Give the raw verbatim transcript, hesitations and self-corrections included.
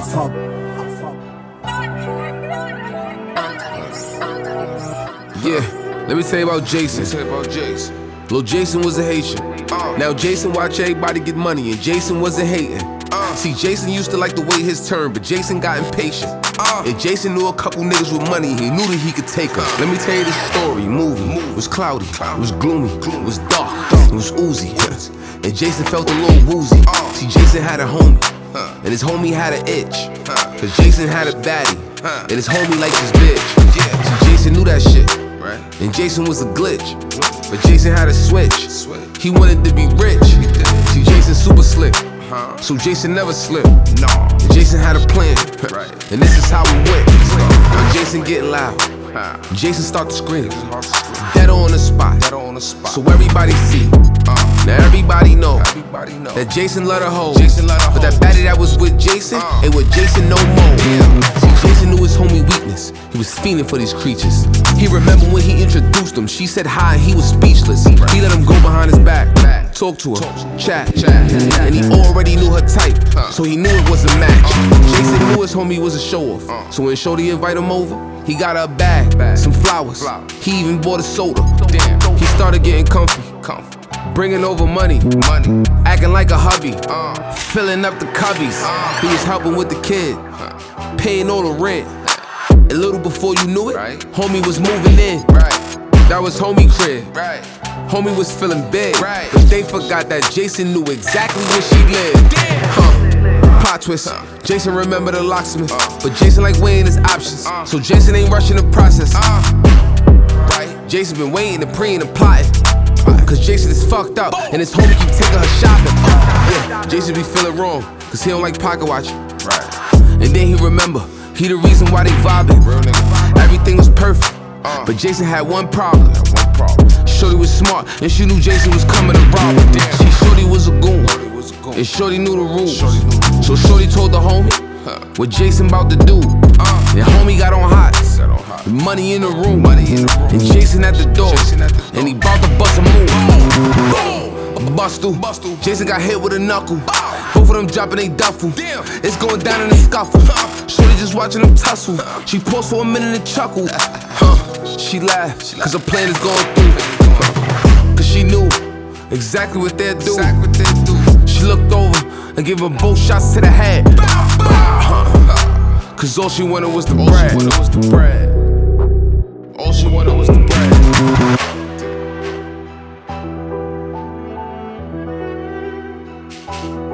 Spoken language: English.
fuck. Yeah, let me tell you about Jason. Let me tell you about Jason. Lil Jason was a Haitian. Uh. Now Jason watch everybody get money, and Jason wasn't hating. Uh. See, Jason used to like to wait his turn, but Jason got impatient. Uh. And Jason knew a couple niggas with money, he knew that he could take her. Uh. Let me tell you the story. Movie. Movie. It was cloudy, Cloudy. it was gloomy, Gloomy. it was dark, Dark. it was oozy. Yes. And Jason felt a little woozy. Uh. See, Jason had a homie, Huh. and his homie had an itch. Huh. Cause Jason had a baddie, Huh. and his homie liked his bitch. Yeah. See, Jason knew that shit. Right. And Jason was a glitch, but Jason had a switch. Switch. He wanted to be rich. See, Jason super slick, Huh. so Jason never slipped. No. And Jason had a plan, Right. and this is how it went. Now Jason getting loud, Huh. Jason start to scream, Hard to scream. dead on the spot, That on the spot. so everybody see. uh, Now everybody know everybody know that Jason love the hoe, Jason love the but that hoes. baddie that was with Jason Uh. ain't with Jason no more. Yeah. See, Jason knew his homie weakness. He was fiending for these creatures. He remembered when he introduced them. She said hi and he was speechless. He let him go behind his back, Back. talk to her, Talk to her. chat, Chat. and he already knew her type, Huh. so he knew it was a match. Jason knew his homie was a show off, Uh. so when Shorty invite him over, he got her a bag, Bag. some flowers. Flowers. He even bought a soda. Damn. He started getting comfy, Comfort. bringing over money, Money. acting like a hubby, Uh. filling up the cubbies. Uh. He was helping with the kid, paying all the rent. A little before you knew it, Right. homie was moving in. Right. That was homie crib. Right. Homie was feeling big, Right. but they forgot that Jason knew exactly where she lived. Damn. Huh. Plot twist. Huh. Jason remembered the locksmith, Uh. but Jason like weighing his options, Uh. so Jason ain't rushing the process. Uh. Right. Jason been waiting and praying and plotting, cause Jason is fucked up and his homie keep taking her shopping. Yeah, Jason be feeling wrong, cause he don't like pocket watching. Right. And then he remember, he the reason why they vibing. Real nigga. Everything was perfect, Uh. but Jason had one problem. One problem. Shorty was smart, and she knew Jason was coming to rob her. Damn. See, Shorty was a goon, Shorty was a goon. and Shorty knew the rules. Shorty knew. So Shorty told the homie Huh. what Jason about to do. Uh. And homie got on hot, Got on hot. money in the room, Money in the room. and Jason at the door, Jason at the door. and he bout to bust a move. A bust through. Bust through. Jason got hit with a knuckle. Bow. Both of them dropping they duffel. Damn. It's going down in the scuffle. Shorty just watching them tussle. She paused for a minute and chuckled. Huh. She laughed, cause her plan is going through. Cause she knew exactly what they'd do. Exactly what they do. She looked over and gave him both shots to the head. Cause all she wanted was the All bread. she wanted was the bread. All she wanted was the bread.